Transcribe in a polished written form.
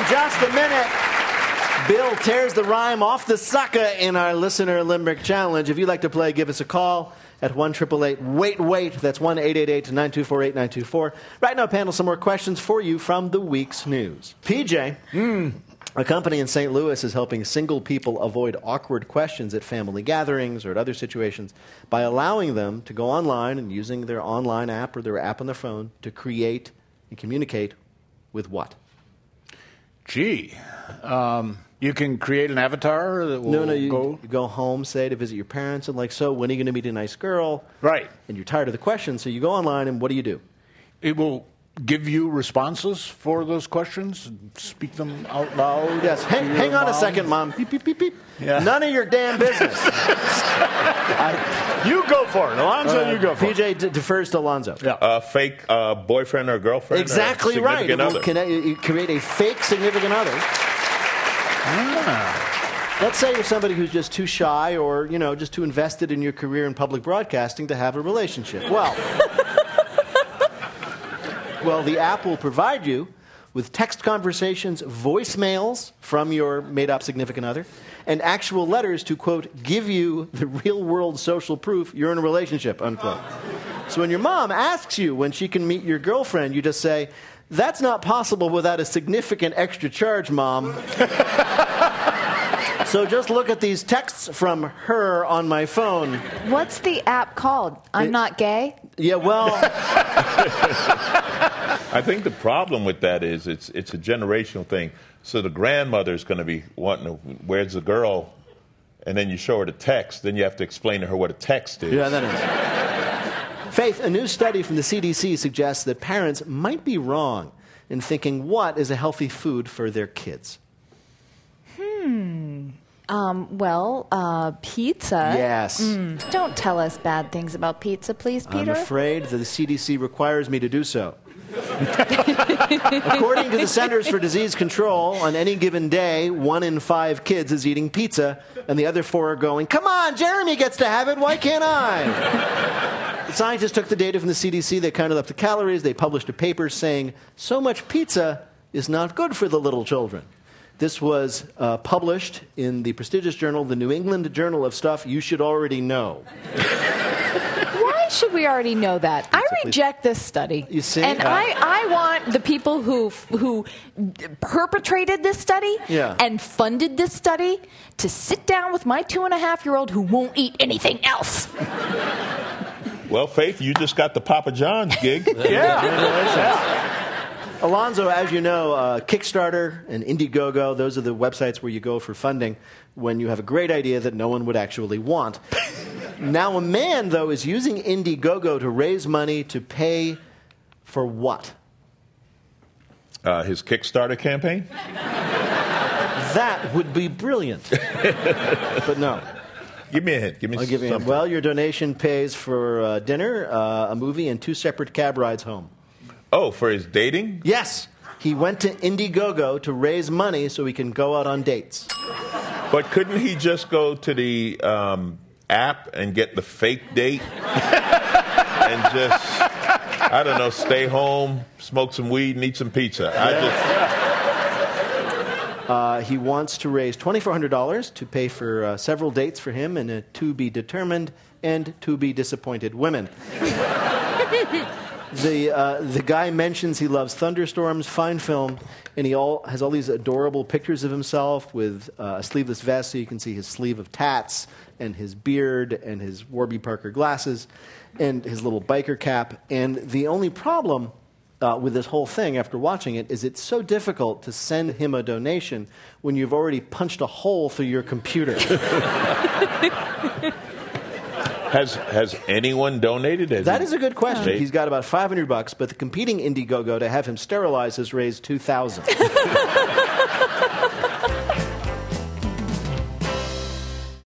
in just a minute. Bill tears the rhyme off the sucker in our Listener Limerick Challenge. If you'd like to play, give us a call at 1-888-WAIT-WAIT. That's 1-888-924-8924. Right now, panel, some more questions for you from the week's news. PJ, a company in St. Louis is helping single people avoid awkward questions at family gatherings or at other situations by allowing them to go online and using their online app or their app on their phone to create and communicate with what? Gee. You can create an avatar that will you go home, say, to visit your parents, and so when are you going to meet a nice girl? Right. And you're tired of the questions, so you go online, and what do you do? It will give you responses for those questions, speak them out loud. Yes. Hang on a second, Mom. Beep, beep, beep, beep. Yeah. None of your damn business. You go for it. Alonzo, you go for it. PJ defers to Alonzo. Yeah. Fake boyfriend or girlfriend. Exactly or right. Other. You create a fake significant other. Let's say you're somebody who's just too shy or, just too invested in your career in public broadcasting to have a relationship. Well, the app will provide you with text conversations, voicemails from your made-up significant other, and actual letters to, quote, give you the real-world social proof you're in a relationship, unquote. So when your mom asks you when she can meet your girlfriend, you just say, that's not possible without a significant extra charge, Mom. So just look at these texts from her on my phone. What's the app called? I'm Not Gay? Yeah, well... I think the problem with that is it's a generational thing. So the grandmother's going to be wanting to, where's the girl? And then you show her the text. Then you have to explain to her what a text is. Yeah, that is. Faith, a new study from the CDC suggests that parents might be wrong in thinking what is a healthy food for their kids. Pizza. Yes. Don't tell us bad things about pizza, please, Peter. I'm afraid that the CDC requires me to do so. According to the Centers for Disease Control, on any given day, 1 in 5 kids is eating pizza, and the other 4 are going, come on, Jeremy gets to have it, why can't I? The scientists took the data from the CDC, they counted up the calories, they published a paper saying, so much pizza is not good for the little children. This was published in the prestigious journal, the New England Journal of Stuff You Should Already Know. Why should we already know that? I reject this study. You see? And I want the people who perpetrated this study and funded this study to sit down with my 2.5-year-old who won't eat anything else. Well, Faith, you just got the Papa John's gig. Yeah. Alonzo, as you know, Kickstarter and Indiegogo, those are the websites where you go for funding when you have a great idea that no one would actually want. Now, a man, though, is using Indiegogo to raise money to pay for his Kickstarter campaign? That would be brilliant. But no. Give me a hint. I'll give you a hint. Well, your donation pays for dinner, a movie, and 2 separate cab rides home. Oh, for his dating? Yes. He went to Indiegogo to raise money so he can go out on dates. But couldn't he just go to the app and get the fake date and just, I don't know, stay home, smoke some weed, and eat some pizza? He wants to raise $2,400 to pay for several dates for him and to-be-determined and to-be-disappointed women. The guy mentions he loves thunderstorms, fine film, and he has all these adorable pictures of himself with a sleeveless vest so you can see his sleeve of tats and his beard and his Warby Parker glasses and his little biker cap. And the only problem with this whole thing after watching it is it's so difficult to send him a donation when you've already punched a hole through your computer. Has anyone donated? That is a good question. He's got about $500, but the competing Indiegogo to have him sterilized has raised $2,000.